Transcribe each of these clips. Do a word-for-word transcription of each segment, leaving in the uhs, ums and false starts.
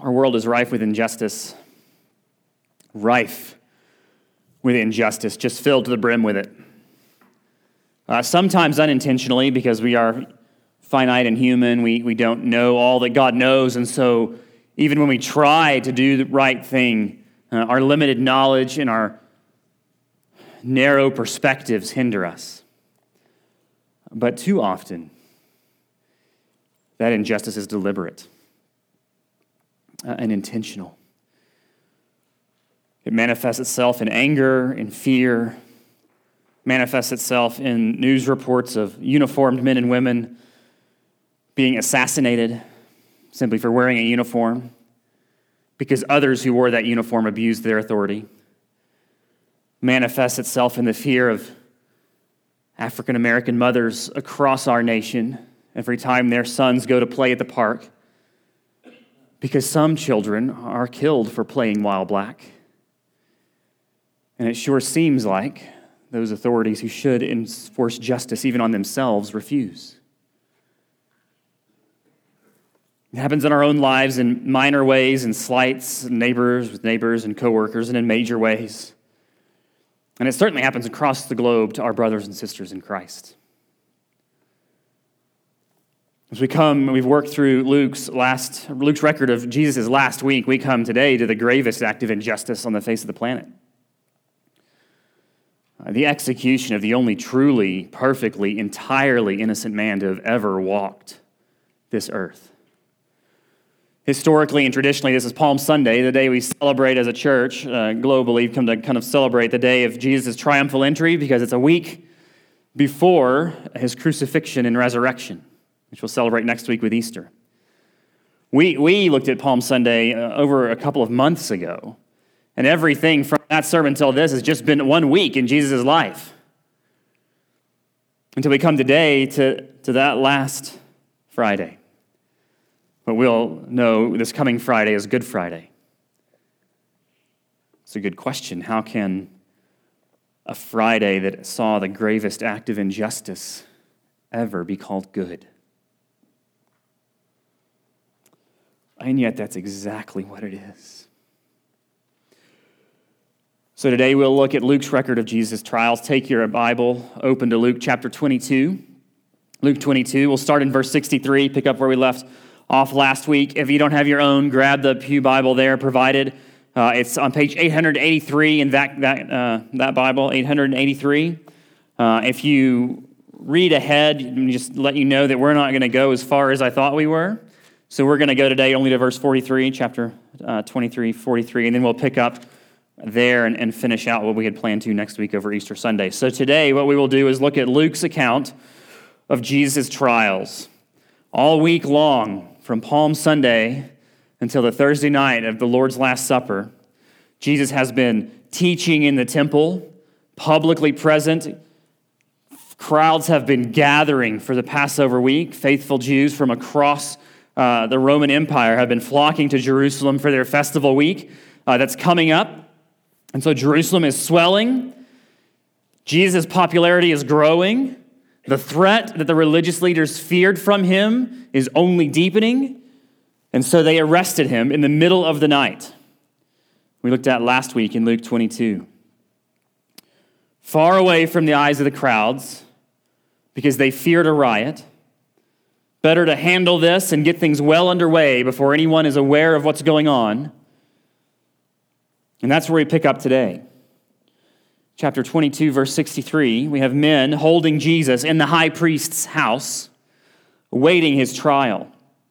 Our world is rife with injustice, rife with injustice, just filled to the brim with it. Uh, sometimes unintentionally, because we are finite and human, we, we don't know all that God knows, and so even when we try to do the right thing, uh, our limited knowledge and our narrow perspectives hinder us. But too often, that injustice is deliberate uh, and intentional. It manifests itself in anger, in fear, manifests itself in news reports of uniformed men and women being assassinated simply for wearing a uniform because others who wore that uniform abused their authority. Manifests itself in the fear of African American mothers across our nation every time their sons go to play at the park because some children are killed for playing while black. And it sure seems like those authorities who should enforce justice even on themselves refuse. It happens in our own lives in minor ways, in slights, neighbors with neighbors and coworkers, and in major ways. And it certainly happens across the globe to our brothers and sisters in Christ. As we come, we've worked through Luke's last, Luke's record of Jesus' last week. We come today to the gravest act of injustice on the face of the planet. Uh, the execution of the only truly, perfectly, entirely innocent man to have ever walked this earth. Historically and traditionally, this is Palm Sunday, the day we celebrate as a church uh, globally, come to kind of celebrate the day of Jesus' triumphal entry because it's a week before his crucifixion and resurrection, which we'll celebrate next week with Easter. We we looked at Palm Sunday uh, over a couple of months ago, and everything from that sermon until this has just been one week in Jesus' life. Until we come today to, to that last Friday. But we'll know this coming Friday is Good Friday. It's a good question. How can a Friday that saw the gravest act of injustice ever be called good? And yet that's exactly what it is. So today we'll look at Luke's record of Jesus' trials. Take your Bible, open to Luke chapter twenty-two. Luke twenty-two, we'll start in verse sixty-three, pick up where we left off last week. If you don't have your own, grab the pew Bible there provided. Uh, it's on page eight eighty-three in that that uh, that Bible, eight eighty-three. Uh, if you read ahead, just let you know that we're not going to go as far as I thought we were. So we're going to go today only to verse forty-three, chapter uh, twenty-three, forty-three, and then we'll pick up there and, and finish out what we had planned to next week over Easter Sunday. So today what we will do is look at Luke's account of Jesus' trials. All week long, from Palm Sunday until the Thursday night of the Lord's Last Supper, Jesus has been teaching in the temple, publicly present. Crowds have been gathering for the Passover week. Faithful Jews from across uh, the Roman Empire have been flocking to Jerusalem for their festival week uh, that's coming up. And so Jerusalem is swelling. Jesus' popularity is growing. The threat that the religious leaders feared from him is only deepening. And so they arrested him in the middle of the night. We looked at last week in Luke twenty-two. Far away from the eyes of the crowds, because they feared a riot. Better to handle this and get things well underway before anyone is aware of what's going on. And that's where we pick up today. Chapter twenty-two, verse sixty-three, we have men holding Jesus in the high priest's house, awaiting his trial.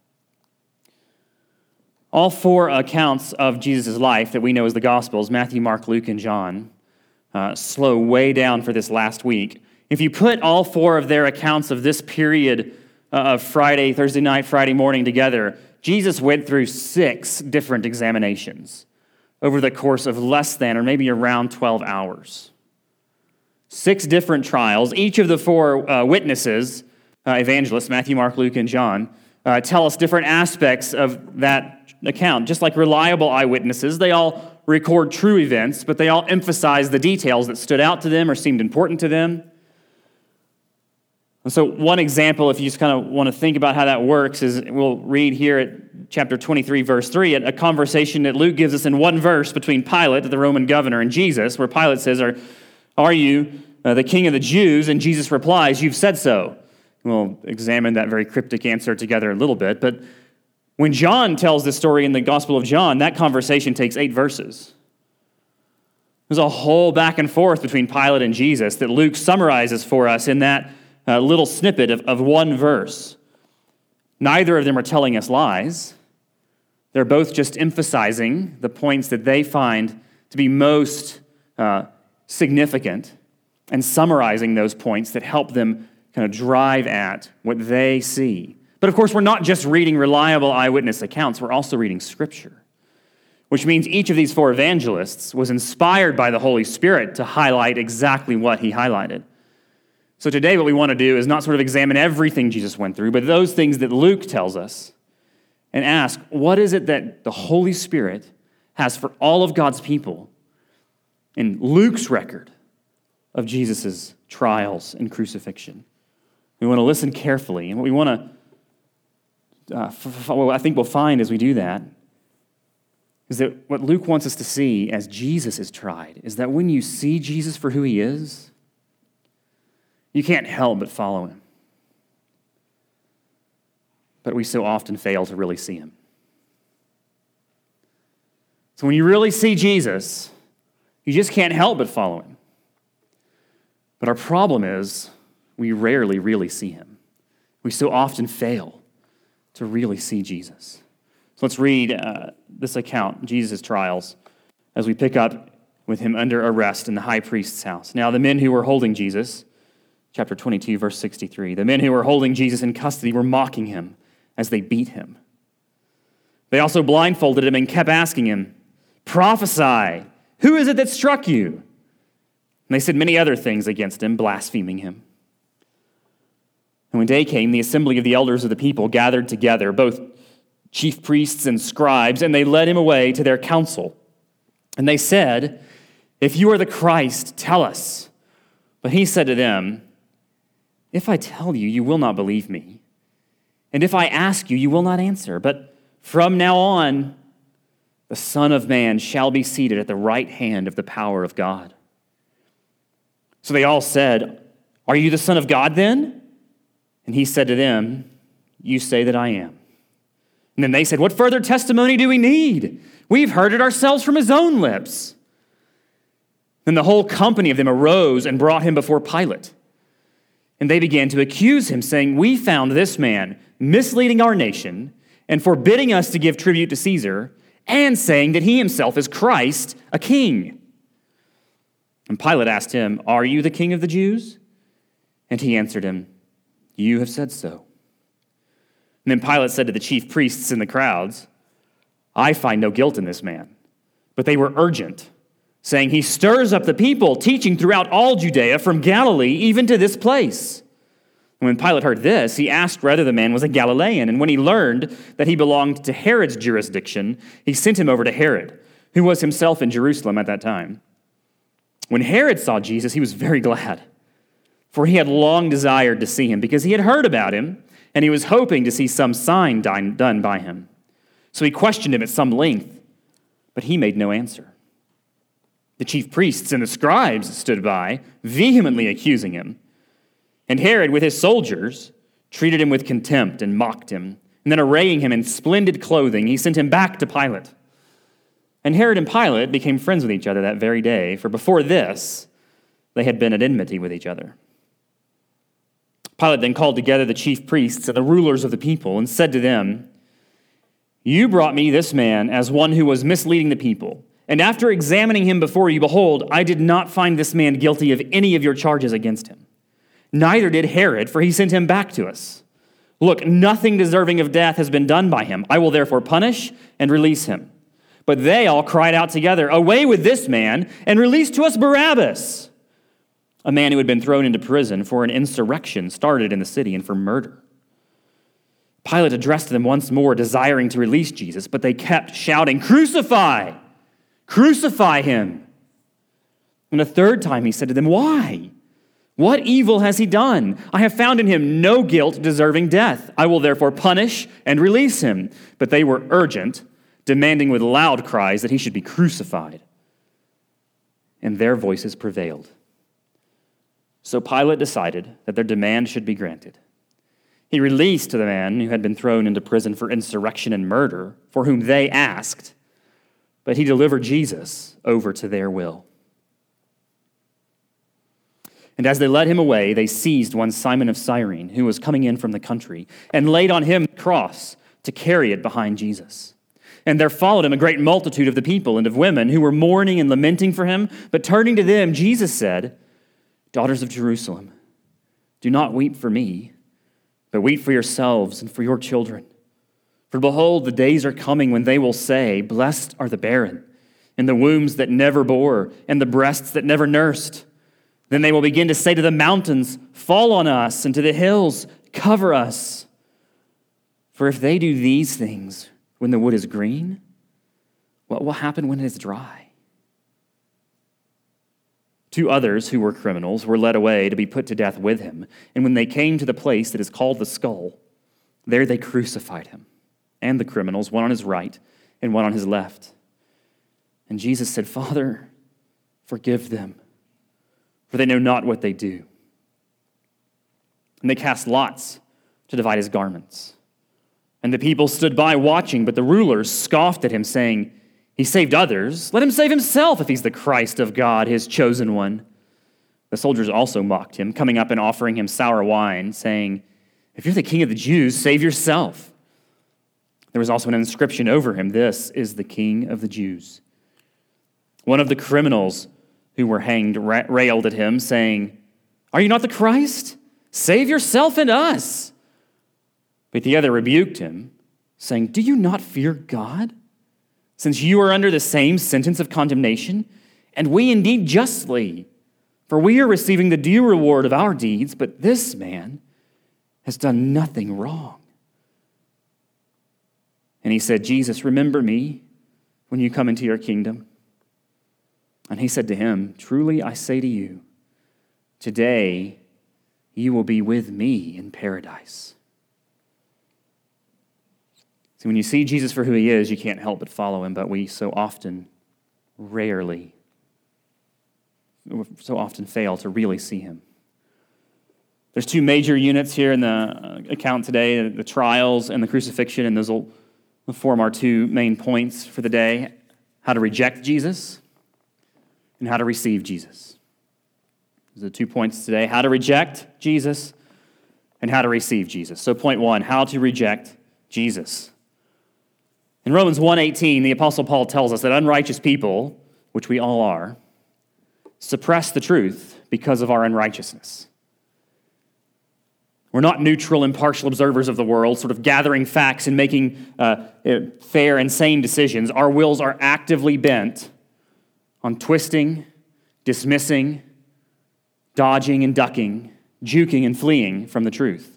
All four accounts of Jesus' life that we know as the Gospels, Matthew, Mark, Luke, and John, uh, slow way down for this last week. If you put all four of their accounts of this period uh, of Friday, Thursday night, Friday morning together, Jesus went through six different examinations over the course of less than or maybe around twelve hours. Six different trials. Each of the four uh, witnesses, uh, evangelists, Matthew, Mark, Luke, and John, uh, tell us different aspects of that account. Just like reliable eyewitnesses, they all record true events, but they all emphasize the details that stood out to them or seemed important to them. And so one example, if you just kind of want to think about how that works, is we'll read here at chapter twenty-three, verse three, a conversation that Luke gives us in one verse between Pilate, the Roman governor, and Jesus, where Pilate says, Are, are you uh, the king of the Jews? And Jesus replies, You've said so. We'll examine that very cryptic answer together a little bit. But when John tells this story in the Gospel of John, that conversation takes eight verses. There's a whole back and forth between Pilate and Jesus that Luke summarizes for us in that uh, little snippet of, of one verse. Neither of them are telling us lies. They're both just emphasizing the points that they find to be most uh, significant and summarizing those points that help them kind of drive at what they see. But of course, we're not just reading reliable eyewitness accounts, we're also reading Scripture, which means each of these four evangelists was inspired by the Holy Spirit to highlight exactly what he highlighted. So today what we want to do is not sort of examine everything Jesus went through, but those things that Luke tells us, and ask, what is it that the Holy Spirit has for all of God's people in Luke's record of Jesus' trials and crucifixion? We want to listen carefully, and what we want to, uh, f- f- what I think we'll find as we do that, is that what Luke wants us to see as Jesus is tried is that when you see Jesus for who he is, you can't help but follow him. But we so often fail to really see him. So when you really see Jesus, you just can't help but follow him. But our problem is we rarely really see him. We so often fail to really see Jesus. So let's read uh, this account, Jesus' trials, as we pick up with him under arrest in the high priest's house. Now the men who were holding Jesus, chapter twenty-two, verse sixty-three, the men who were holding Jesus in custody were mocking him as they beat him. They also blindfolded him and kept asking him, Prophesy, who is it that struck you? And they said many other things against him, blaspheming him. And when day came, the assembly of the elders of the people gathered together, both chief priests and scribes, and they led him away to their council. And they said, If you are the Christ, tell us. But he said to them, If I tell you, you will not believe me. And if I ask you, you will not answer. But from now on, the Son of Man shall be seated at the right hand of the power of God. So they all said, Are you the Son of God then? And he said to them, You say that I am. And then they said, What further testimony do we need? We've heard it ourselves from his own lips. Then the whole company of them arose and brought him before Pilate. And they began to accuse him, saying, We found this man misleading our nation and forbidding us to give tribute to Caesar, and saying that he himself is Christ, a king. And Pilate asked him, Are you the king of the Jews? And he answered him, You have said so. And then Pilate said to the chief priests and the crowds, I find no guilt in this man. But they were urgent, saying, He stirs up the people, teaching throughout all Judea, from Galilee even to this place. And when Pilate heard this, he asked whether the man was a Galilean. And when he learned that he belonged to Herod's jurisdiction, he sent him over to Herod, who was himself in Jerusalem at that time. When Herod saw Jesus, he was very glad, for he had long desired to see him, because he had heard about him, and he was hoping to see some sign done by him. So he questioned him at some length, but he made no answer. The chief priests and the scribes stood by, vehemently accusing him. And Herod, with his soldiers, treated him with contempt and mocked him. And then arraying him in splendid clothing, he sent him back to Pilate. And Herod and Pilate became friends with each other that very day, for before this, they had been at enmity with each other. Pilate then called together the chief priests and the rulers of the people and said to them, You brought me this man as one who was misleading the people. And after examining him before you, behold, I did not find this man guilty of any of your charges against him. Neither did Herod, for he sent him back to us. Look, nothing deserving of death has been done by him. I will therefore punish and release him. But they all cried out together, Away with this man, and release to us Barabbas, a man who had been thrown into prison for an insurrection started in the city and for murder. Pilate addressed them once more, desiring to release Jesus, but they kept shouting, Crucify! Crucify him! And a third time he said to them, Why? What evil has he done? I have found in him no guilt deserving death. I will therefore punish and release him." But they were urgent, demanding with loud cries that he should be crucified. And their voices prevailed. So Pilate decided that their demand should be granted. He released the man who had been thrown into prison for insurrection and murder, for whom they asked, but he delivered Jesus over to their will. And as they led him away, they seized one Simon of Cyrene, who was coming in from the country, and laid on him the cross to carry it behind Jesus. And there followed him a great multitude of the people and of women who were mourning and lamenting for him. But turning to them, Jesus said, "Daughters of Jerusalem, do not weep for me, but weep for yourselves and for your children. For behold, the days are coming when they will say, 'Blessed are the barren, and the wombs that never bore, and the breasts that never nursed.' Then they will begin to say to the mountains, 'Fall on us,' and to the hills, 'Cover us.' For if they do these things when the wood is green, what will happen when it is dry?" Two others who were criminals were led away to be put to death with him. And when they came to the place that is called the Skull, there they crucified him and the criminals, one on his right and one on his left. And Jesus said, "Father, forgive them, for they know not what they do." And they cast lots to divide his garments. And the people stood by watching, but the rulers scoffed at him, saying, "He saved others. Let him save himself if he's the Christ of God, his chosen one." The soldiers also mocked him, coming up and offering him sour wine, saying, "If you're the king of the Jews, save yourself." There was also an inscription over him, "This is the King of the Jews." One of the criminals who were hanged railed at him, saying, "Are you not the Christ? Save yourself and us." But the other rebuked him, saying, "Do you not fear God, since you are under the same sentence of condemnation? And we indeed justly, for we are receiving the due reward of our deeds, but this man has done nothing wrong." And he said, "Jesus, remember me when you come into your kingdom." And he said to him, "Truly I say to you, today you will be with me in paradise." See, when you see Jesus for who he is, you can't help but follow him, but we so often, rarely, so often fail to really see him. There's two major units here in the account today, the trials and the crucifixion, and those will form our two main points for the day: how to reject Jesus and how to receive Jesus. Those are the two points today: how to reject Jesus and how to receive Jesus. So point one, how to reject Jesus. In Romans one eighteen, the Apostle Paul tells us that unrighteous people, which we all are, suppress the truth because of our unrighteousness. We're not neutral, impartial observers of the world, sort of gathering facts and making uh, fair and sane decisions. Our wills are actively bent on twisting, dismissing, dodging and ducking, juking and fleeing from the truth.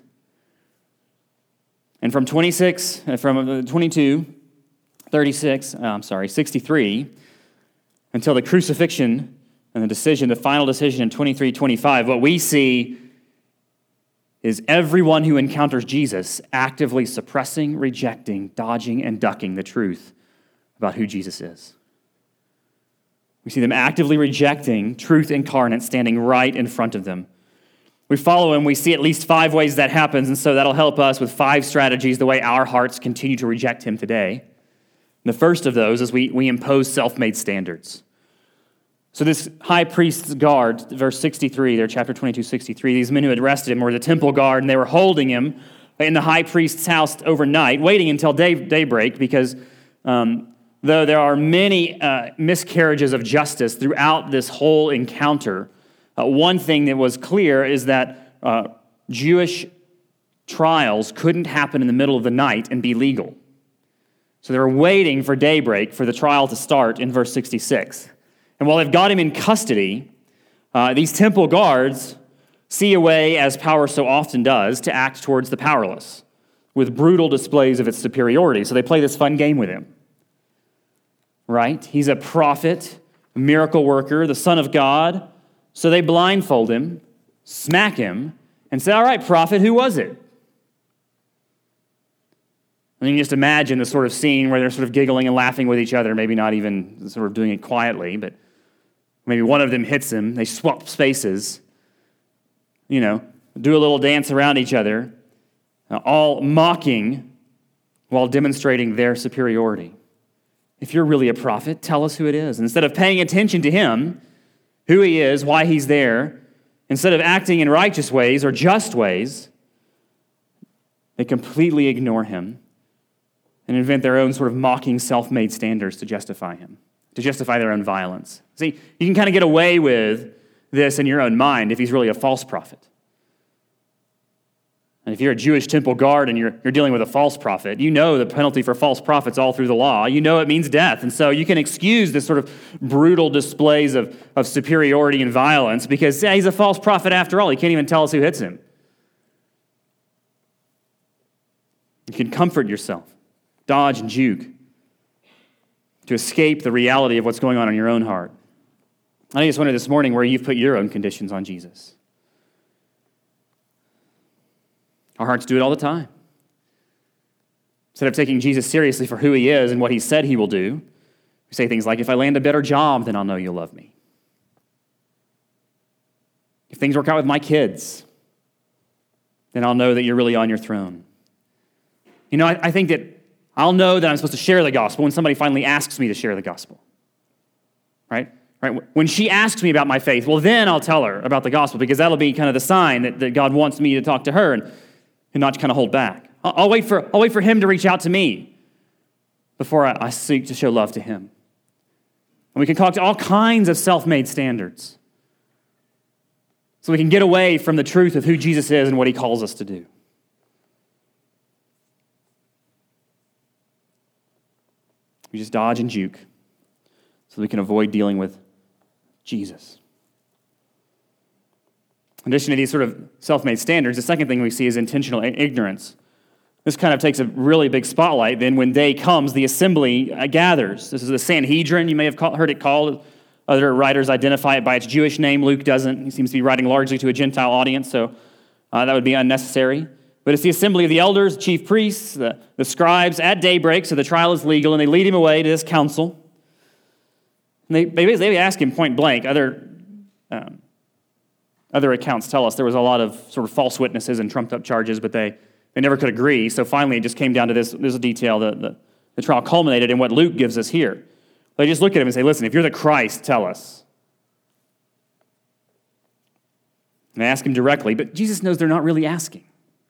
And from twenty-six, from twenty-two, thirty-six, I'm sorry, sixty-three, until the crucifixion and the decision, the final decision in twenty-three, twenty-five, what we see is everyone who encounters Jesus actively suppressing, rejecting, dodging, and ducking the truth about who Jesus is. We see them actively rejecting truth incarnate standing right in front of them. We follow him, we see at least five ways that happens, and so that'll help us with five strategies the way our hearts continue to reject him today. And the first of those is we, we impose self-made standards. So this high priest's guard, verse sixty-three, there, chapter twenty-two, sixty-three, these men who had arrested him were the temple guard, and they were holding him in the high priest's house overnight, waiting until day, daybreak, because um, though there are many uh, miscarriages of justice throughout this whole encounter, uh, one thing that was clear is that uh, Jewish trials couldn't happen in the middle of the night and be legal. So they were waiting for daybreak for the trial to start in verse sixty-six. And while they've got him in custody, uh, these temple guards see a way, as power so often does, to act towards the powerless with brutal displays of its superiority. So they play this fun game with him. Right? He's a prophet, a miracle worker, the Son of God. So they blindfold him smack him, and say, all right, prophet, who was it? And you can just imagine the sort of scene where they're sort of giggling and laughing with each other, maybe not even sort of doing it quietly, but maybe one of them hits him, they swap spaces, you know, do a little dance around each other, uh, all mocking while demonstrating their superiority. If you're really a prophet, tell us who it is. Instead of paying attention to him, who he is, why he's there, instead of acting in righteous ways or just ways, they completely ignore him and invent their own sort of mocking self-made standards to justify him, to justify their own violence. See, you can kind of get away with this in your own mind if he's really a false prophet. And if you're a Jewish temple guard and you're, you're dealing with a false prophet, you know the penalty for false prophets all through the law. You know it means death. And so you can excuse this sort of brutal displays of, of superiority and violence because yeah, he's a false prophet after all. He can't even tell us who hits him. You can comfort yourself, dodge and juke to escape the reality of what's going on in your own heart. I just wonder this morning where you've put your own conditions on Jesus. Our hearts do it all the time. Instead of taking Jesus seriously for who he is and what he said he will do, we say things like, if I land a better job, then I'll know you'll love me. If things work out with my kids, then I'll know that you're really on your throne. You know, I, I think that I'll know that I'm supposed to share the gospel when somebody finally asks me to share the gospel. Right? Right? When she asks me about my faith, well, then I'll tell her about the gospel because that'll be kind of the sign that, that God wants me to talk to her and, and not to kind of hold back. I'll, I'll wait for I'll wait for him to reach out to me before I, I seek to show love to him. And we concoct all kinds of self-made standards so we can get away from the truth of who Jesus is and what he calls us to do. We just dodge and juke so we can avoid dealing with Jesus. In addition to these sort of self-made standards, the second thing we see is intentional ignorance. This kind of takes a really big spotlight. Then when day comes, the assembly gathers. This is the Sanhedrin. You may have heard it called. Other writers identify it by its Jewish name. Luke doesn't. He seems to be writing largely to a Gentile audience, so uh, that would be unnecessary. But it's the assembly of the elders, chief priests, the, the scribes at daybreak, so the trial is legal, and they lead him away to this council. And they, they basically ask him point blank. Other, um, other accounts tell us there was a lot of sort of false witnesses and trumped up charges, but they, they never could agree. So finally, it just came down to this, this detail. The, the, the trial culminated in what Luke gives us here. They just look at him and say, listen, if you're the Christ, tell us. And they ask him directly, but Jesus knows they're not really asking.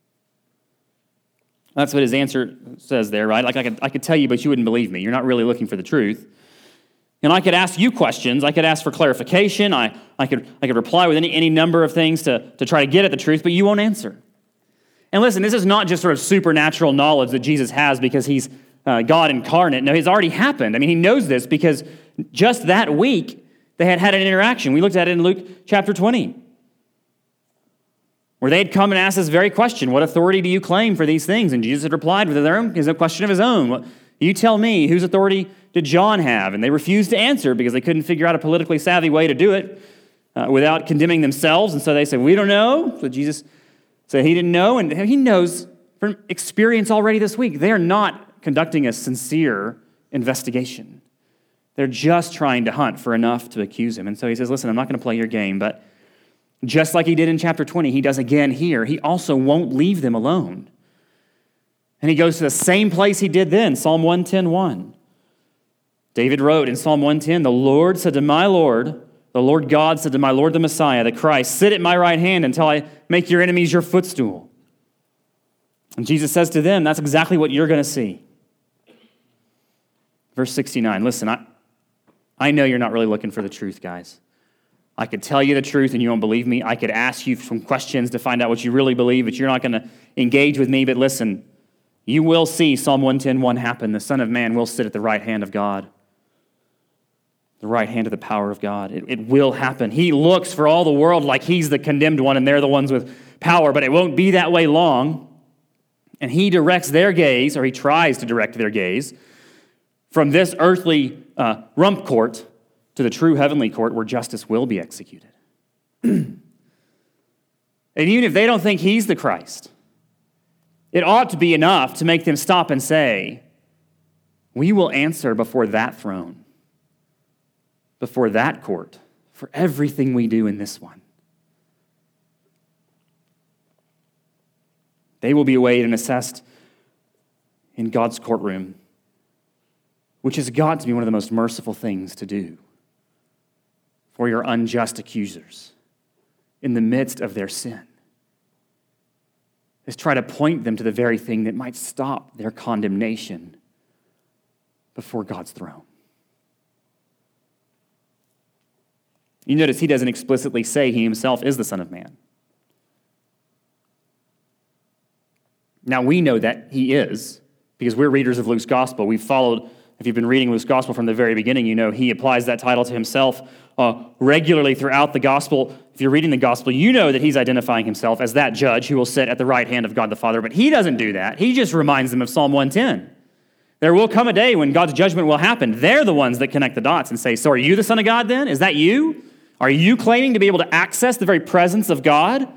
That's what his answer says there, right? Like I could, I could tell you, but you wouldn't believe me. You're not really looking for the truth. And I could ask you questions. I could ask for clarification. I, I could I could reply with any, any number of things to, to try to get at the truth, but you won't answer. And listen, this is not just sort of supernatural knowledge that Jesus has because he's uh, God incarnate. No, it's already happened. I mean, he knows this because just that week they had had an interaction. We looked at it in Luke chapter twenty. Where they had come and asked this very question, what authority do you claim for these things? And Jesus had replied with their own, his own question of his own. You tell me, whose authority did John have? And they refused to answer because they couldn't figure out a politically savvy way to do it uh, without condemning themselves. And so they said, we don't know. So Jesus said he didn't know. And he knows from experience already this week, they are not conducting a sincere investigation. They're just trying to hunt for enough to accuse him. And so he says, listen, I'm not going to play your game, but just like he did in chapter twenty, he does again here. He also won't leave them alone. And he goes to the same place he did then, Psalm one ten one. David wrote in Psalm one ten, the Lord said to my Lord, the Lord God said to my Lord the Messiah, the Christ, sit at my right hand until I make your enemies your footstool. And Jesus says to them, that's exactly what you're going to see. Verse sixty-nine, listen, I, I know you're not really looking for the truth, guys. I could tell you the truth and you won't believe me. I could ask you some questions to find out what you really believe, but you're not going to engage with me. But listen, you will see Psalm one ten one happen. The Son of Man will sit at the right hand of God, the right hand of the power of God. It, it will happen. He looks for all the world like he's the condemned one and they're the ones with power, but it won't be that way long. And he directs their gaze, or he tries to direct their gaze, from this earthly uh, rump court to the true heavenly court where justice will be executed. And even if they don't think he's the Christ, it ought to be enough to make them stop and say, we will answer before that throne, before that court, for everything we do in this one. They will be weighed and assessed in God's courtroom, which has got to be one of the most merciful things to do for your unjust accusers in the midst of their sin, is try to point them to the very thing that might stop their condemnation before God's throne. You notice he doesn't explicitly say he himself is the Son of Man. Now, we know that he is, because we're readers of Luke's gospel. We've followed, if you've been reading Luke's gospel from the very beginning, you know he applies that title to himself uh, regularly throughout the gospel. If you're reading the gospel, you know that he's identifying himself as that judge who will sit at the right hand of God the Father, but he doesn't do that. He just reminds them of Psalm one ten. There will come a day when God's judgment will happen. They're the ones that connect the dots and say, so are you the Son of God then? Is that you? Are you claiming to be able to access the very presence of God?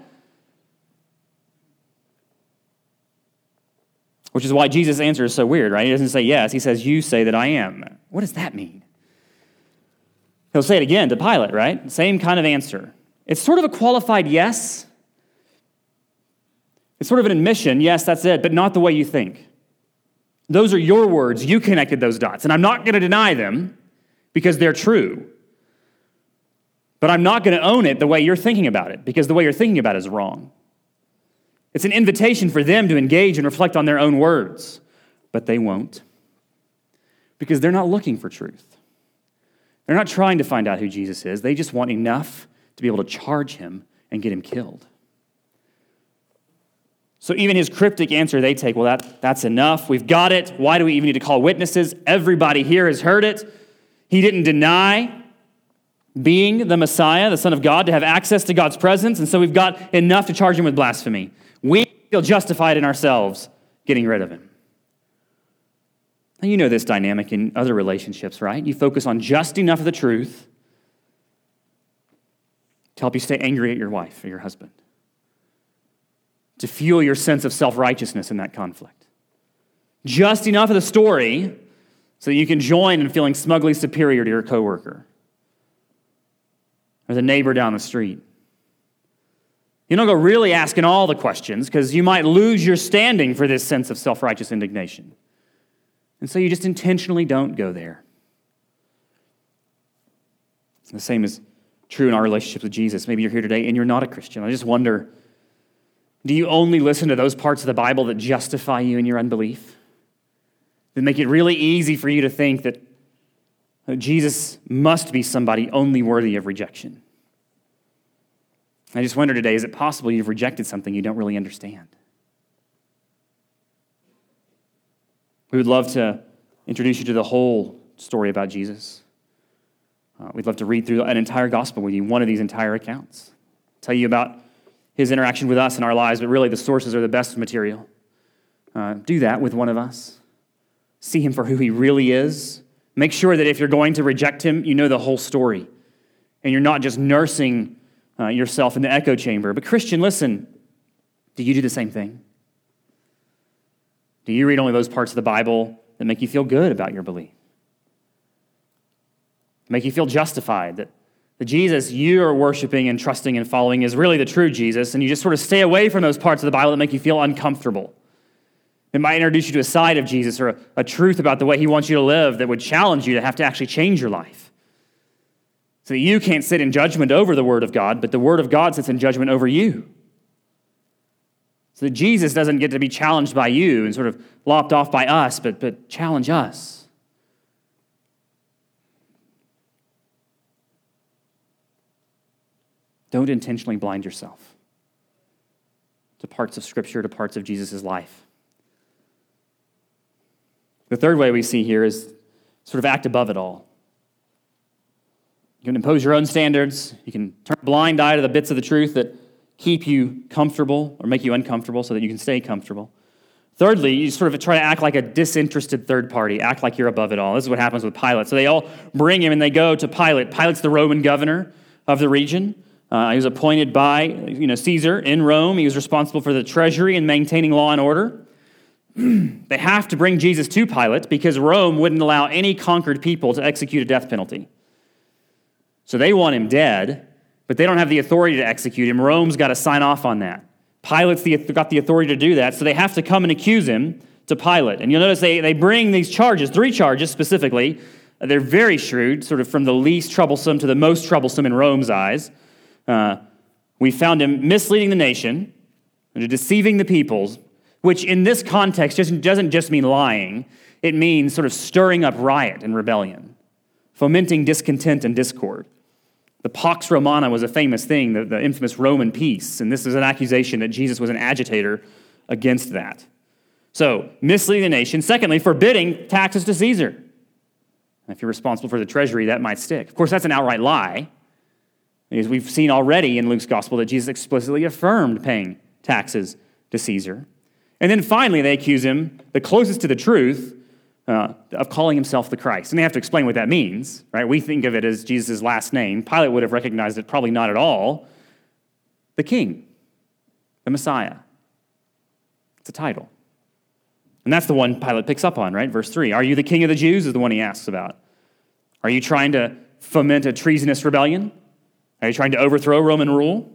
Which is why Jesus' answer is so weird, right? He doesn't say yes. He says, you say that I am. What does that mean? He'll say it again to Pilate, right? Same kind of answer. It's sort of a qualified yes. It's sort of an admission, yes, that's it, but not the way you think. Those are your words. You connected those dots. And I'm not going to deny them because they're true. But I'm not going to own it the way you're thinking about it because the way you're thinking about it is wrong. It's an invitation for them to engage and reflect on their own words, but they won't because they're not looking for truth. They're not trying to find out who Jesus is. They just want enough to be able to charge him and get him killed. So even his cryptic answer, they take, well, that, that's enough. We've got it. Why do we even need to call witnesses? Everybody here has heard it. He didn't deny being the Messiah, the Son of God, to have access to God's presence, and so we've got enough to charge him with blasphemy. We feel justified in ourselves getting rid of him. And you know this dynamic in other relationships, right? You focus on just enough of the truth to help you stay angry at your wife or your husband, to fuel your sense of self-righteousness in that conflict. Just enough of the story so that you can join in feeling smugly superior to your coworker or the neighbor down the street. You don't go really asking all the questions because you might lose your standing for this sense of self-righteous indignation. And so you just intentionally don't go there. The same is true in our relationship with Jesus. Maybe you're here today and you're not a Christian. I just wonder, do you only listen to those parts of the Bible that justify you in your unbelief? That make it really easy for you to think that Jesus must be somebody only worthy of rejection? I just wonder today, is it possible you've rejected something you don't really understand? We would love to introduce you to the whole story about Jesus. Uh, we'd love to read through an entire gospel with you, one of these entire accounts. Tell you about his interaction with us in our lives, but really the sources are the best material. Uh, do that with one of us. See him for who he really is. Make sure that if you're going to reject him, you know the whole story. And you're not just nursing uh, yourself in the echo chamber. But Christian, listen, do you do the same thing? Do you read only those parts of the Bible that make you feel good about your belief? Make you feel justified that the Jesus you are worshiping and trusting and following is really the true Jesus, and you just sort of stay away from those parts of the Bible that make you feel uncomfortable. It might introduce you to a side of Jesus or a, a truth about the way he wants you to live that would challenge you to have to actually change your life. So that you can't sit in judgment over the Word of God, but the Word of God sits in judgment over you. So that Jesus doesn't get to be challenged by you and sort of lopped off by us, but, but challenge us. Don't intentionally blind yourself to parts of Scripture, to parts of Jesus' life. The third way we see here is sort of act above it all. You can impose your own standards. You can turn a blind eye to the bits of the truth that keep you comfortable or make you uncomfortable so that you can stay comfortable. Thirdly, you sort of try to act like a disinterested third party, act like you're above it all. This is what happens with Pilate. So they all bring him and they go to Pilate. Pilate's the Roman governor of the region. Uh, he was appointed by you know, Caesar in Rome. He was responsible for the treasury and maintaining law and order. They have to bring Jesus to Pilate because Rome wouldn't allow any conquered people to execute a death penalty. So they want him dead, but they don't have the authority to execute him. Rome's got to sign off on that. Pilate's the, got the authority to do that, so they have to come and accuse him to Pilate. And you'll notice they, they bring these charges, three charges specifically. They're very shrewd, sort of from the least troublesome to the most troublesome in Rome's eyes. Uh, we found him misleading the nation, deceiving the peoples, which in this context just doesn't just mean lying. It means sort of stirring up riot and rebellion, fomenting discontent and discord. The Pax Romana was a famous thing, the, the infamous Roman peace, and this is an accusation that Jesus was an agitator against that. So, misleading the nation. Secondly, forbidding taxes to Caesar. And if you're responsible for the treasury, that might stick. Of course, that's an outright lie, because we've seen already in Luke's gospel that Jesus explicitly affirmed paying taxes to Caesar. And then finally, they accuse him, the closest to the truth, uh, of calling himself the Christ. And they have to explain what that means, right? We think of it as Jesus' last name. Pilate would have recognized it, probably not at all. The King, the Messiah. It's a title. And that's the one Pilate picks up on, right? Verse three, are you the king of the Jews is the one he asks about. Are you trying to foment a treasonous rebellion? Are you trying to overthrow Roman rule?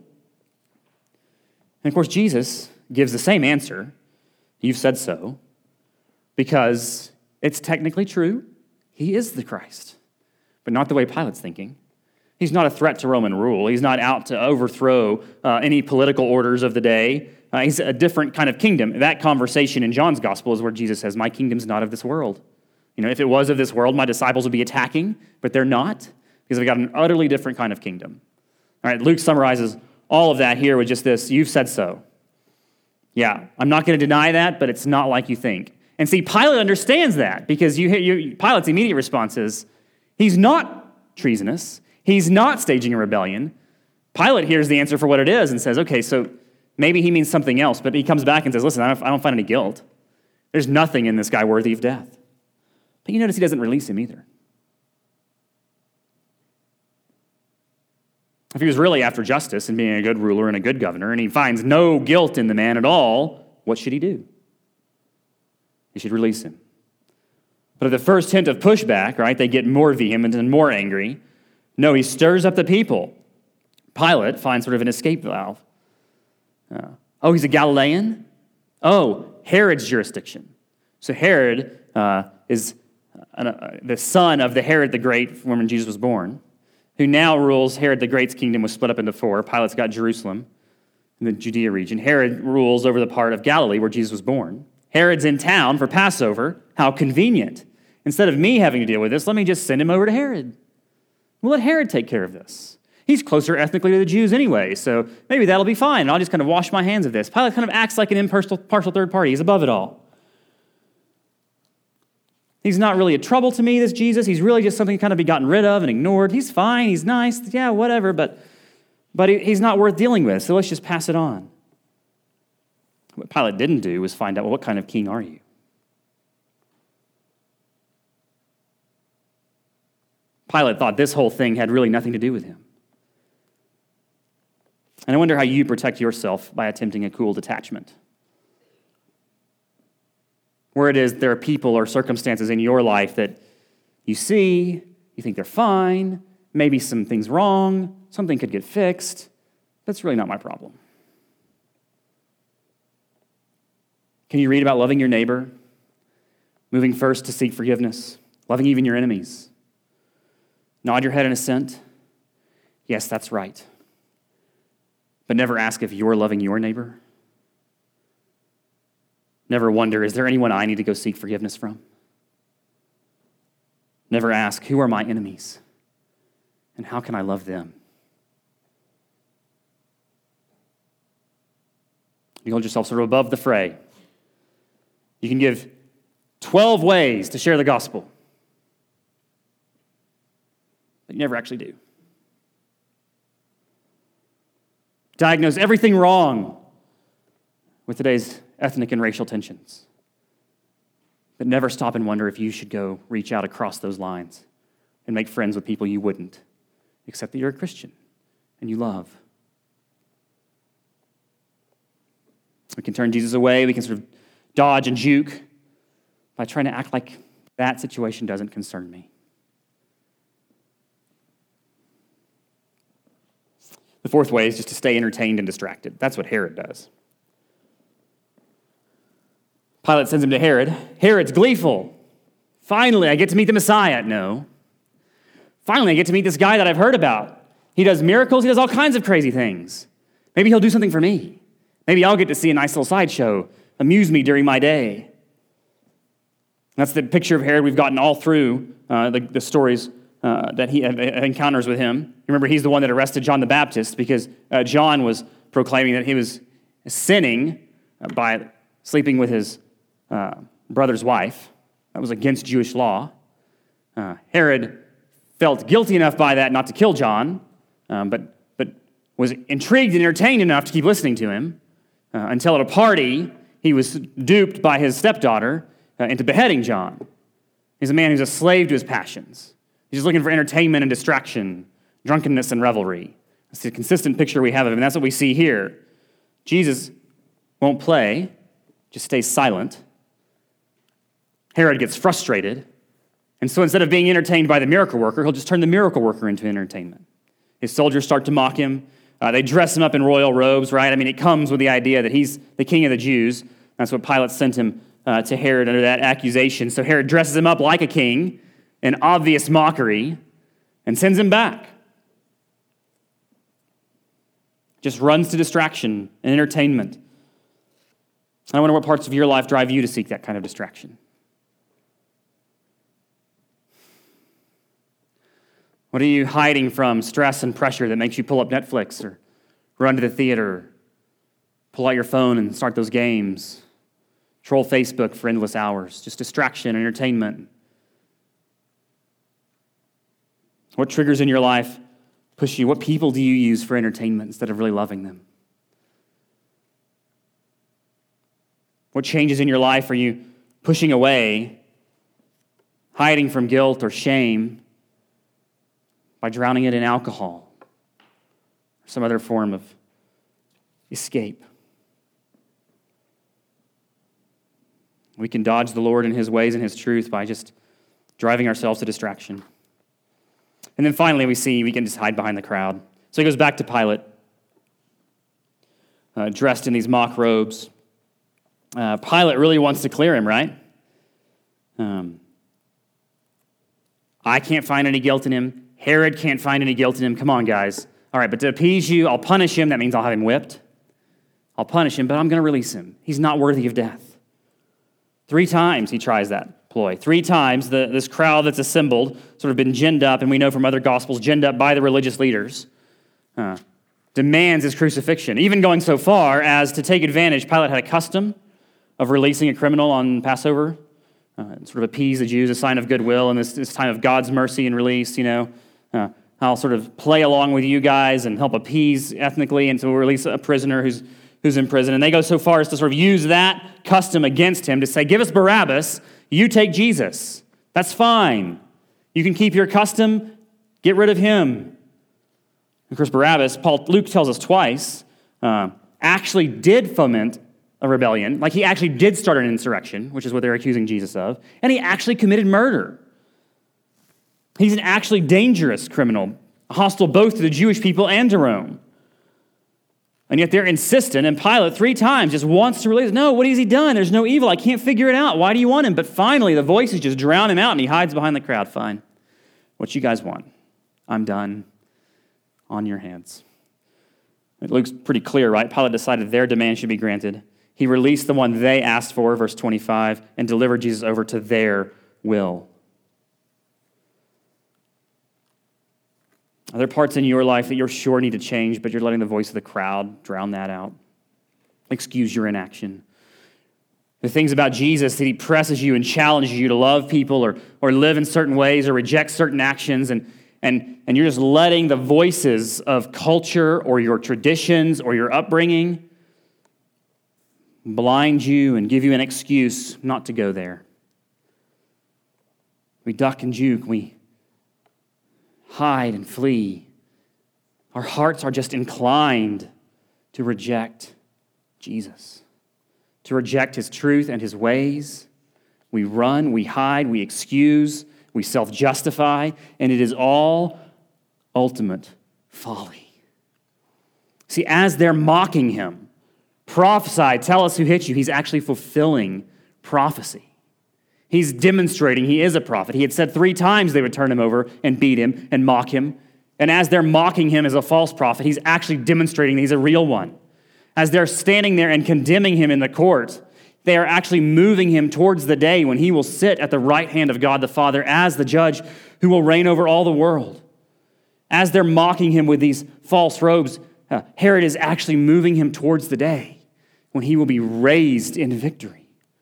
And of course, Jesus gives the same answer. You've said so, because it's technically true. He is the Christ, but not the way Pilate's thinking. He's not a threat to Roman rule. He's not out to overthrow uh, any political orders of the day. Uh, he's a different kind of kingdom. That conversation in John's gospel is where Jesus says, my kingdom's not of this world. You know, if it was of this world, my disciples would be attacking, but they're not, because they've got an utterly different kind of kingdom. All right, Luke summarizes all of that here with just this, you've said so. Yeah, I'm not going to deny that, but it's not like you think. And see, Pilate understands that, because you, you, Pilate's immediate response is, he's not treasonous. He's not staging a rebellion. Pilate hears the answer for what it is and says, okay, so maybe he means something else, but he comes back and says, listen, I don't, I don't find any guilt. There's nothing in this guy worthy of death. But you notice he doesn't release him either. If he was really after justice and being a good ruler and a good governor, and he finds no guilt in the man at all, what should he do? He should release him. But at the first hint of pushback, right, they get more vehement and more angry. No, he stirs up the people. Pilate finds sort of an escape valve. Uh, oh, he's a Galilean? Oh, Herod's jurisdiction. So Herod uh, is uh, uh, the son of the Herod the Great when Jesus was born, who now rules. Herod the Great's kingdom was split up into four. Pilate's got Jerusalem in the Judea region. Herod rules over the part of Galilee where Jesus was born. Herod's in town for Passover. How convenient. Instead of me having to deal with this, let me just send him over to Herod. We'll let Herod take care of this. He's closer ethnically to the Jews anyway, so maybe that'll be fine. I'll just kind of wash my hands of this. Pilate kind of acts like an impartial partial third party. He's above it all. He's not really a trouble to me, this Jesus. He's really just something kind of be gotten rid of and ignored. He's fine. He's nice. Yeah, whatever, but, but he, he's not worth dealing with, so let's just pass it on. What Pilate didn't do was find out, well, what kind of king are you? Pilate thought this whole thing had really nothing to do with him. And I wonder how you protect yourself by attempting a cool detachment. Where it is there are people or circumstances in your life that you see, you think they're fine, maybe some things wrong, something could get fixed. That's really not my problem. Can you read about loving your neighbor, moving first to seek forgiveness, loving even your enemies? Nod your head in assent. Yes, that's right. But never ask if you're loving your neighbor. Never wonder, is there anyone I need to go seek forgiveness from? Never ask, who are my enemies? And how can I love them? You hold yourself sort of above the fray. You can give twelve ways to share the gospel, but you never actually do. Diagnose everything wrong with today's ethnic and racial tensions, but never stop and wonder if you should go reach out across those lines and make friends with people you wouldn't, except that you're a Christian and you love We can turn Jesus away. We can sort of dodge and juke by trying to act like that situation doesn't concern me. The fourth way is just to stay entertained and distracted. That's what Herod does. Pilate sends him to Herod. Herod's gleeful. Finally, I get to meet the Messiah. No. Finally, I get to meet this guy that I've heard about. He does miracles. He does all kinds of crazy things. Maybe he'll do something for me. Maybe I'll get to see a nice little sideshow, amuse me during my day. That's the picture of Herod we've gotten all through uh, the, the stories uh, that he uh, encounters with him. Remember, he's the one that arrested John the Baptist because uh, John was proclaiming that he was sinning by sleeping with his uh, brother's wife. That was against Jewish law. Uh, Herod felt guilty enough by that not to kill John, um, but, but was intrigued and entertained enough to keep listening to him uh, until at a party he was duped by his stepdaughter uh, into beheading John. He's a man who's a slave to his passions. He's just looking for entertainment and distraction, drunkenness and revelry. That's the consistent picture we have of him, and that's what we see here. Jesus won't play, just stays silent. Herod gets frustrated, and so instead of being entertained by the miracle worker, he'll just turn the miracle worker into entertainment. His soldiers start to mock him. Uh, they dress him up in royal robes, right? I mean, it comes with the idea that he's the king of the Jews. That's what Pilate sent him uh, to Herod under that accusation. So Herod dresses him up like a king, in obvious mockery, and sends him back. Just runs to distraction and entertainment. I wonder what parts of your life drive you to seek that kind of distraction. What are you hiding from stress and pressure that makes you pull up Netflix or run to the theater, pull out your phone and start those games, troll Facebook for endless hours, just distraction, entertainment? What triggers in your life push you? What people do you use for entertainment instead of really loving them? What changes in your life are you pushing away, hiding from guilt or shame by drowning it in alcohol or some other form of escape? We can dodge the Lord and his ways and his truth by just driving ourselves to distraction. And then finally, we see we can just hide behind the crowd. So he goes back to Pilate, uh, dressed in these mock robes. Uh, Pilate really wants to clear him, right? Um, I can't find any guilt in him. Herod can't find any guilt in him. Come on, guys. All right, but to appease you, I'll punish him. That means I'll have him whipped. I'll punish him, but I'm going to release him. He's not worthy of death. Three times he tries that ploy. Three times the, this crowd that's assembled, sort of been ginned up, and we know from other gospels, ginned up by the religious leaders, uh, demands his crucifixion, even going so far as to take advantage. Pilate had a custom of releasing a criminal on Passover, uh, sort of appease the Jews, a sign of goodwill in this, this time of God's mercy and release, you know. Uh, I'll sort of play along with you guys and help appease ethnically, and so we'll release a prisoner who's who's in prison. And they go so far as to sort of use that custom against him to say, give us Barabbas, you take Jesus. That's fine. You can keep your custom, get rid of him. Of course, Barabbas, Paul, Luke tells us twice, uh, actually did foment a rebellion. Like he actually did start an insurrection, which is what they're accusing Jesus of. And he actually committed murder. He's an actually dangerous criminal, hostile both to the Jewish people and to Rome. And yet they're insistent, and Pilate three times just wants to release, no, what has he done? There's no evil. I can't figure it out. Why do you want him? But finally, the voices just drown him out, and he hides behind the crowd. Fine. What you guys want? I'm done. On your hands. It looks pretty clear, right? Pilate decided their demand should be granted. He released the one they asked for, verse twenty-five, and delivered Jesus over to their will. Are there parts in your life that you're sure need to change, but you're letting the voice of the crowd drown that out? Excuse your inaction. The things about Jesus that he presses you and challenges you to love people or, or live in certain ways or reject certain actions, and, and, and you're just letting the voices of culture or your traditions or your upbringing blind you and give you an excuse not to go there. We duck and juke. We hide and flee. Our hearts are just inclined to reject Jesus. to reject his truth and his ways. We run, we hide, we excuse, we self-justify, and it is all ultimate folly. See, as they're mocking him, prophesy, tell us who hit you, he's actually fulfilling prophecy. He's demonstrating he is a prophet. He had said three times they would turn him over and beat him and mock him. And as they're mocking him as a false prophet, he's actually demonstrating that he's a real one. As they're standing there and condemning him in the court, they are actually moving him towards the day when he will sit at the right hand of God the Father as the judge who will reign over all the world. As they're mocking him with these false robes, uh, Herod is actually moving him towards the day when he will be raised in victory.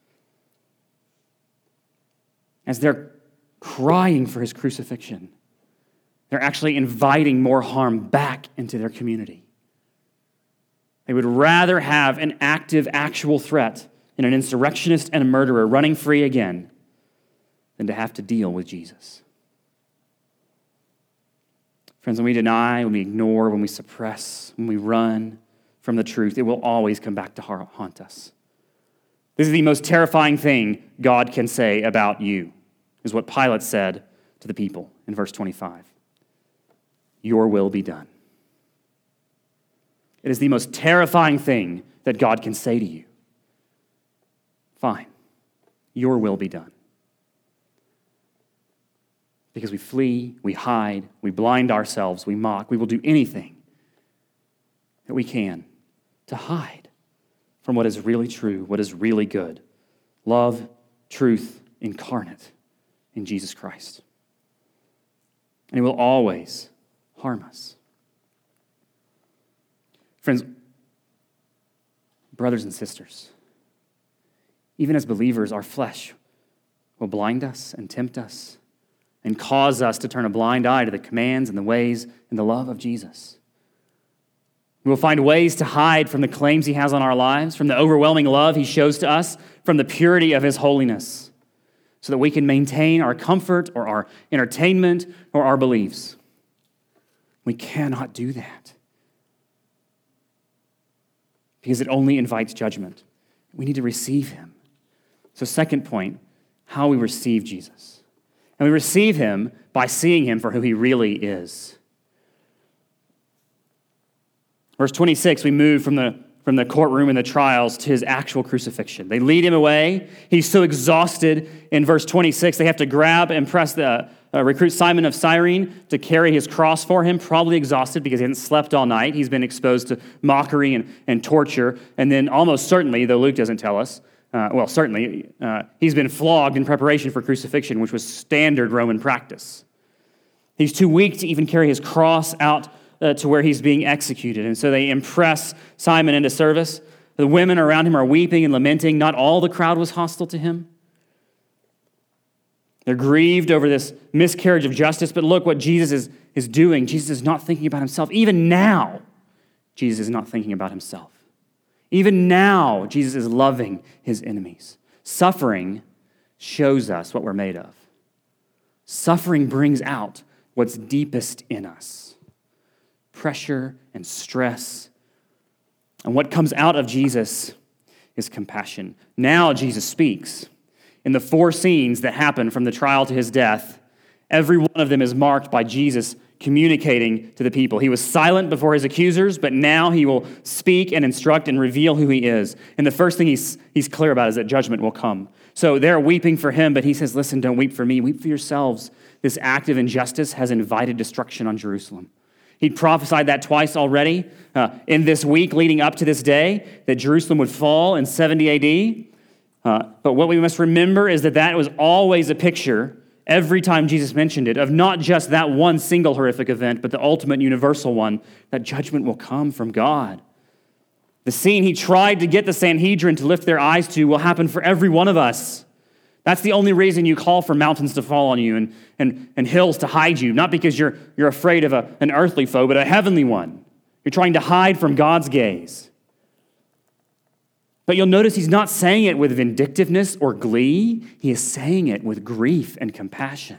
As they're crying for his crucifixion, they're actually inviting more harm back into their community. They would rather have an active, actual threat in an insurrectionist and a murderer running free again than to have to deal with Jesus. Friends, when we deny, when we ignore, when we suppress, when we run from the truth, it will always come back to haunt us. This is the most terrifying thing God can say about you, is what Pilate said to the people in verse twenty-five. Your will be done. It is the most terrifying thing that God can say to you. Fine, your will be done. Because we flee, we hide, we blind ourselves, we mock, we will do anything that we can to hide from what is really true, what is really good. Love, truth incarnate in Jesus Christ. And it will always harm us. Friends, brothers and sisters, even as believers, our flesh will blind us and tempt us and cause us to turn a blind eye to the commands and the ways and the love of Jesus. We will find ways to hide from the claims he has on our lives, from the overwhelming love he shows to us, from the purity of his holiness, so that we can maintain our comfort or our entertainment or our beliefs. We cannot do that because it only invites judgment. We need to receive him. So second point, how we receive Jesus. And we receive him by seeing him for who he really is. Verse twenty-six, we move from the, from the courtroom and the trials to his actual crucifixion. They lead him away. He's so exhausted in verse twenty-six, they have to grab and press the, uh, recruit Simon of Cyrene to carry his cross for him, probably exhausted because he hadn't slept all night. He's been exposed to mockery and, and torture. And then almost certainly, though Luke doesn't tell us, uh, well, certainly, uh, he's been flogged in preparation for crucifixion, which was standard Roman practice. He's too weak to even carry his cross out Uh, to where he's being executed. And so they impress Simon into service. The women around him are weeping and lamenting. Not all the crowd was hostile to him. They're grieved over this miscarriage of justice, but look what Jesus is, is doing. Jesus is not thinking about himself. Even now, Jesus is not thinking about himself. Even now, Jesus is loving his enemies. Suffering shows us what we're made of. Suffering brings out what's deepest in us. Pressure and stress. And what comes out of Jesus is compassion. Now Jesus speaks. In the four scenes that happen from the trial to his death, every one of them is marked by Jesus communicating to the people. He was silent before his accusers, but now he will speak and instruct and reveal who he is. And the first thing he's, he's clear about is that judgment will come. So they're weeping for him, but he says, listen, don't weep for me. Weep for yourselves. This act of injustice has invited destruction on Jerusalem. He'd prophesied that twice already uh, in this week leading up to this day, that Jerusalem would fall in seventy A D. Uh, but what we must remember is that that was always a picture, every time Jesus mentioned it, of not just that one single horrific event, but the ultimate universal one, that judgment will come from God. The scene he tried to get the Sanhedrin to lift their eyes to will happen for every one of us. That's the only reason you call for mountains to fall on you and, and, and hills to hide you, not because you're, you're afraid of a, an earthly foe, but a heavenly one. You're trying to hide from God's gaze. But you'll notice he's not saying it with vindictiveness or glee. He is saying it with grief and compassion.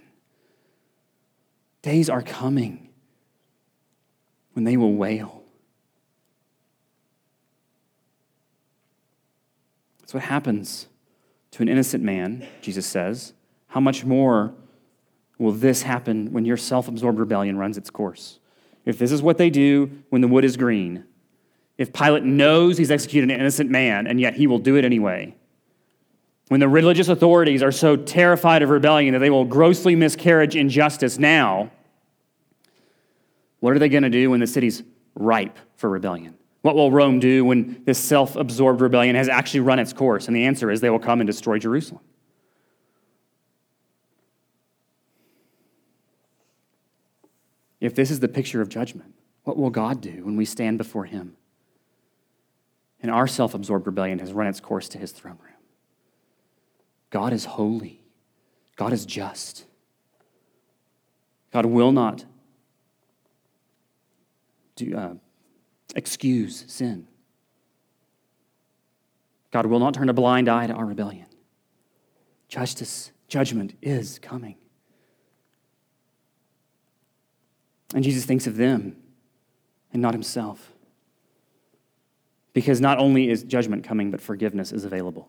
Days are coming when they will wail. That's what happens to an innocent man, Jesus says. How much more will this happen when your self-absorbed rebellion runs its course? If this is what they do when the wood is green, if Pilate knows he's executed an innocent man, and yet he will do it anyway, when the religious authorities are so terrified of rebellion that they will grossly miscarriage injustice now, what are they going to do when the city's ripe for rebellion? What will Rome do when this self-absorbed rebellion has actually run its course? And the answer is they will come and destroy Jerusalem. If this is the picture of judgment, what will God do when we stand before him and our self-absorbed rebellion has run its course to his throne room? God is holy. God is just. God will not do, uh, excuse sin. God will not turn a blind eye to our rebellion. Justice, judgment is coming. And Jesus thinks of them and not himself. Because not only is judgment coming, but forgiveness is available.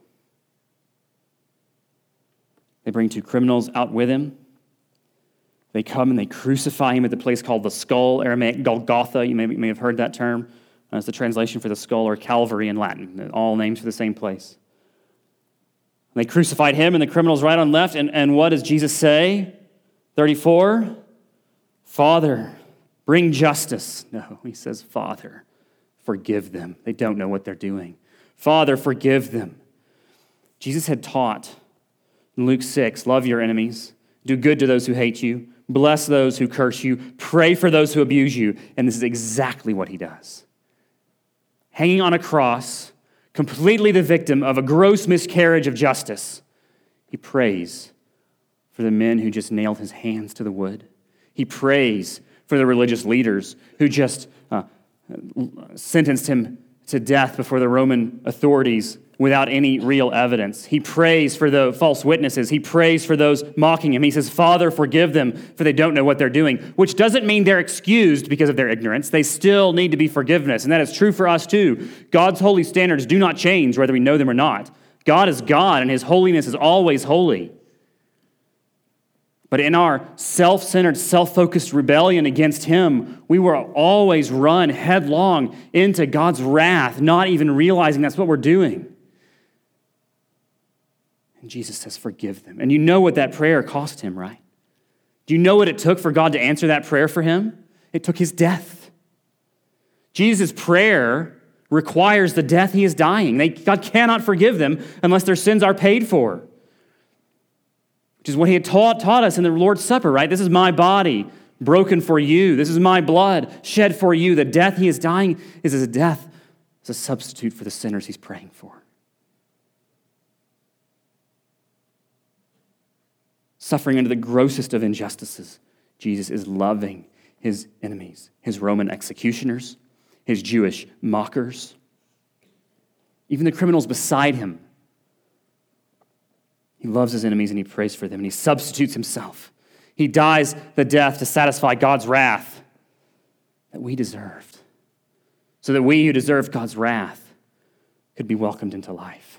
They bring two criminals out with him. They come and they crucify him at the place called the Skull, Aramaic Golgotha. You may, may have heard that term. That's the translation for the skull, or Calvary in Latin. All names for the same place. They crucified him and the criminals right on left. And, and what does Jesus say? thirty-four, Father, bring justice. No, he says, Father, forgive them. They don't know what they're doing. Father, forgive them. Jesus had taught in Luke six, love your enemies, do good to those who hate you, bless those who curse you, pray for those who abuse you. And this is exactly what he does. Hanging on a cross, completely the victim of a gross miscarriage of justice, he prays for the men who just nailed his hands to the wood. He prays for the religious leaders who just uh, sentenced him to death before the Roman authorities without any real evidence. He prays for the false witnesses. He prays for those mocking him. He says, Father, forgive them, for they don't know what they're doing, which doesn't mean they're excused because of their ignorance. They still need to be forgiveness, and that is true for us too. God's holy standards do not change whether we know them or not. God is God, and his holiness is always holy. But in our self-centered, self-focused rebellion against him, we will always run headlong into God's wrath, not even realizing that's what we're doing. And Jesus says, forgive them. And you know what that prayer cost him, right? Do you know what it took for God to answer that prayer for him? It took his death. Jesus' prayer requires the death he is dying. They, God cannot forgive them unless their sins are paid for. Which is what he had taught, taught us in the Lord's Supper, right? This is my body broken for you. This is my blood shed for you. The death he is dying is as a death, as a substitute for the sinners he's praying for. Suffering under the grossest of injustices, Jesus is loving his enemies, his Roman executioners, his Jewish mockers, even the criminals beside him. He loves his enemies and he prays for them, and he substitutes himself. He dies the death to satisfy God's wrath that we deserved, so that we who deserved God's wrath could be welcomed into life.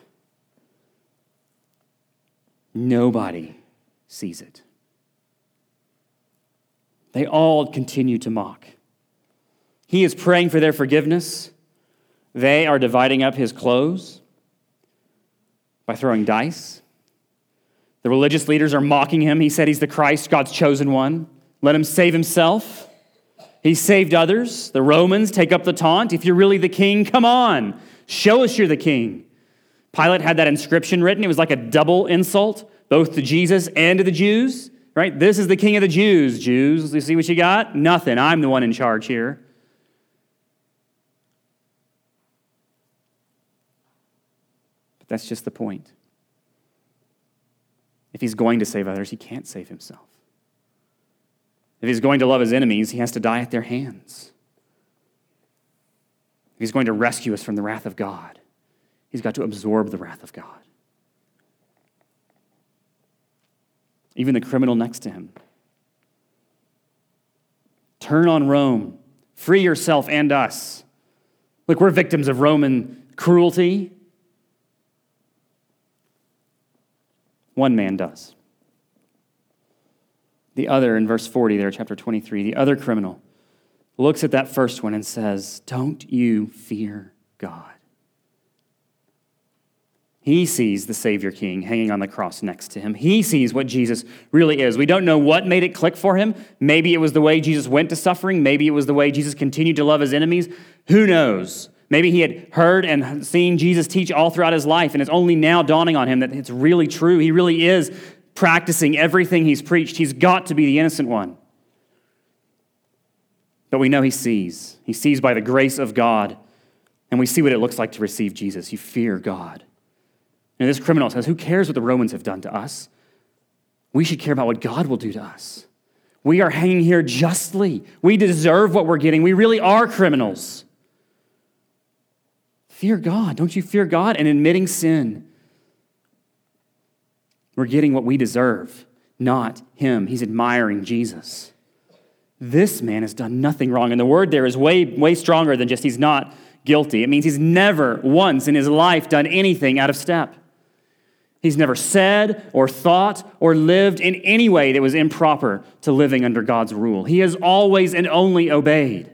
Nobody sees it. They all continue to mock. He is praying for their forgiveness. They are dividing up his clothes by throwing dice. The religious leaders are mocking him. He said he's the Christ, God's chosen one. Let him save himself. He saved others. The Romans take up the taunt. If you're really the king, come on. Show us you're the king. Pilate had that inscription written. It was like a double insult, both to Jesus and to the Jews, right? This is the king of the Jews. Jews, you see what you got? Nothing. I'm the one in charge here. But that's just the point. If he's going to save others, he can't save himself. If he's going to love his enemies, he has to die at their hands. If he's going to rescue us from the wrath of God, he's got to absorb the wrath of God. Even the criminal next to him. Turn on Rome. Free yourself and us. Look, we're victims of Roman cruelty. One man does. The other, in verse forty there, chapter twenty-three, the other criminal looks at that first one and says, don't you fear God? He sees the Savior King hanging on the cross next to him. He sees what Jesus really is. We don't know what made it click for him. Maybe it was the way Jesus went to suffering. Maybe it was the way Jesus continued to love his enemies. Who knows? Maybe he had heard and seen Jesus teach all throughout his life, and it's only now dawning on him that it's really true. He really is practicing everything he's preached. He's got to be the innocent one. But we know he sees. He sees by the grace of God, and we see what it looks like to receive Jesus. You fear God. And this criminal says, who cares what the Romans have done to us? We should care about what God will do to us. We are hanging here justly. We deserve what we're getting. We really are criminals. Fear God. Don't you fear God? And admitting sin, we're getting what we deserve, not him. He's admiring Jesus. This man has done nothing wrong. And the word there is way, way stronger than just he's not guilty. It means he's never once in his life done anything out of step. He's never said or thought or lived in any way that was improper to living under God's rule. He has always and only obeyed.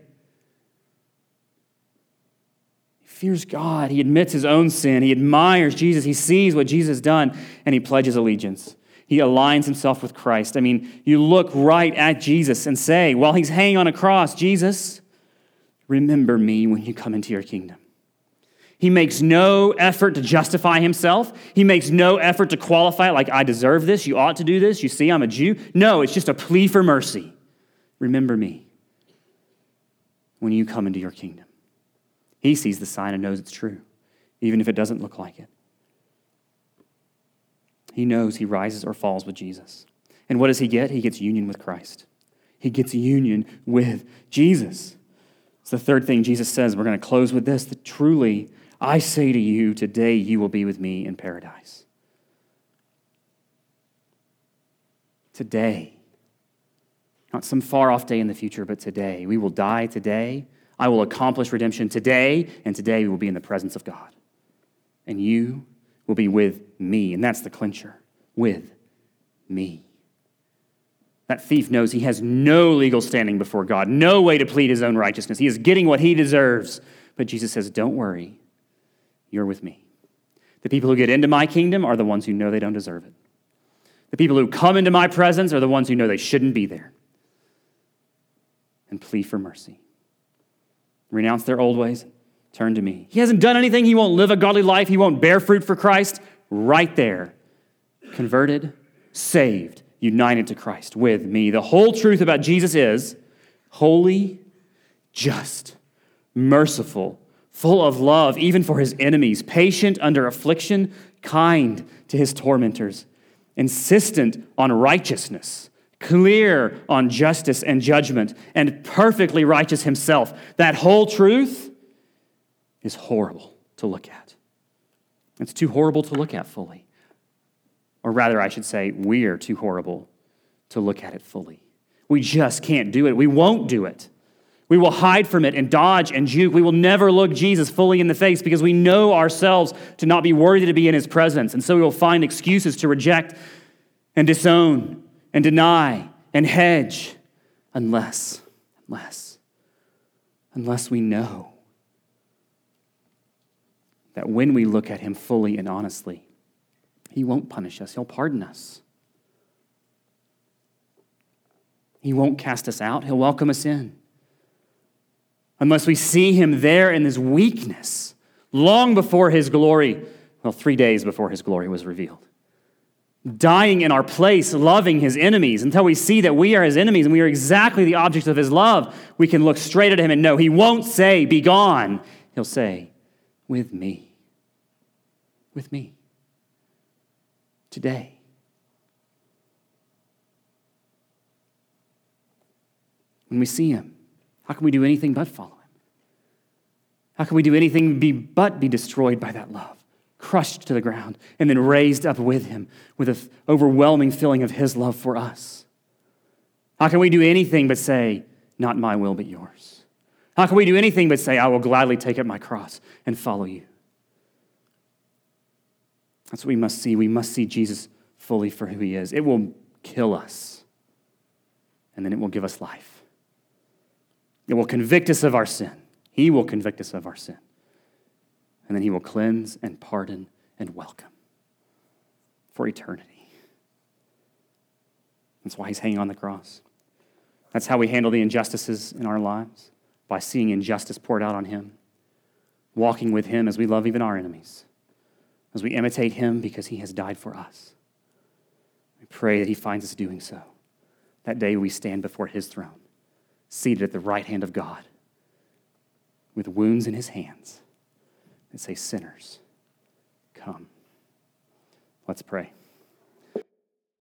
He fears God. He admits his own sin. He admires Jesus. He sees what Jesus has done, and he pledges allegiance. He aligns himself with Christ. I mean, you look right at Jesus and say, while he's hanging on a cross, Jesus, remember me when you come into your kingdom. He makes no effort to justify himself. He makes no effort to qualify it like, I deserve this, you ought to do this, you see I'm a Jew. No, it's just a plea for mercy. Remember me when you come into your kingdom. He sees the sign and knows it's true, even if it doesn't look like it. He knows he rises or falls with Jesus. And what does he get? He gets union with Christ. He gets union with Jesus. It's the third thing Jesus says. We're going to close with this, that truly, I say to you, today you will be with me in paradise. Today. Not some far-off day in the future, but today. We will die today. I will accomplish redemption today, and today we will be in the presence of God. And you will be with me, and that's the clincher, with me. That thief knows he has no legal standing before God, no way to plead his own righteousness. He is getting what he deserves. But Jesus says, don't worry, you're with me. The people who get into my kingdom are the ones who know they don't deserve it. The people who come into my presence are the ones who know they shouldn't be there. And plead for mercy. Renounce their old ways, turn to me. He hasn't done anything. He won't live a godly life. He won't bear fruit for Christ. Right there. Converted, saved, united to Christ with me. The whole truth about Jesus is holy, just, merciful, full of love, even for his enemies, patient under affliction, kind to his tormentors, insistent on righteousness, clear on justice and judgment, and perfectly righteous himself. That whole truth is horrible to look at. It's too horrible to look at fully. Or rather, I should say, we're too horrible to look at it fully. We just can't do it. We won't do it. We will hide from it and dodge and juke. We will never look Jesus fully in the face because we know ourselves to not be worthy to be in his presence. And so we will find excuses to reject and disown and deny and hedge unless, unless, unless we know that when we look at him fully and honestly, he won't punish us. He'll pardon us. He won't cast us out. He'll welcome us in. Unless we see him there in his weakness, long before his glory, well, three days before his glory was revealed. Dying in our place, loving his enemies, until we see that we are his enemies and we are exactly the objects of his love, we can look straight at him and know he won't say, be gone. He'll say, with me. With me. Today. When we see him, how can we do anything but follow him? How can we do anything be, but be destroyed by that love, crushed to the ground, and then raised up with him with an overwhelming feeling of his love for us? How can we do anything but say, not my will, but yours? How can we do anything but say, I will gladly take up my cross and follow you? That's what we must see. We must see Jesus fully for who he is. It will kill us, and then it will give us life. It will convict us of our sin. He will convict us of our sin. And then he will cleanse and pardon and welcome for eternity. That's why he's hanging on the cross. That's how we handle the injustices in our lives, by seeing injustice poured out on him, walking with him as we love even our enemies, as we imitate him because he has died for us. We pray that he finds us doing so. That day we stand before his throne, seated at the right hand of God, with wounds in his hands, and say, sinners, come. Let's pray.